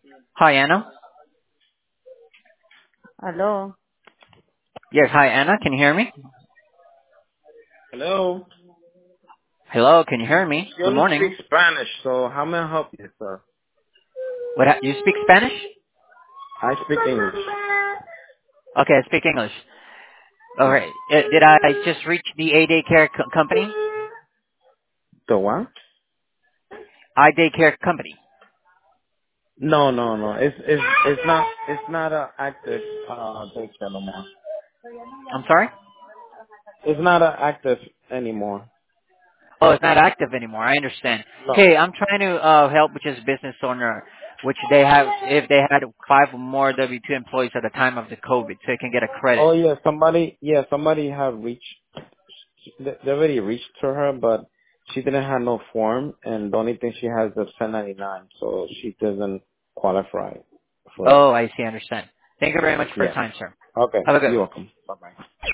Hi, Anna. Aló. Yes, hi, Anna. Can you hear me? Hello. Hello, can you hear me? You Good don't speak morning. Spanish, so how may I help you, sir? You speak Spanish? I speak English. Okay, I speak English. All Yeah. right. Did I just reach the A Daycare company? The what? I Daycare company. No, no, no. It's not a active daycare no more. I'm sorry? It's not a active anymore. Oh, it's not active anymore. I understand. No. Okay, I'm trying to help which is business owner, which they have if they had 5 or more W-2 employees at the time of the COVID, so they can get a credit. Oh yeah, somebody have reached. They already reached to her, but she didn't have no form, and the only thing she has is 1099, so she doesn't qualify for it. Oh, I see. I understand. Thank you very much for your Yeah. time, sir. Okay. Have a good You're one. welcome. Bye bye.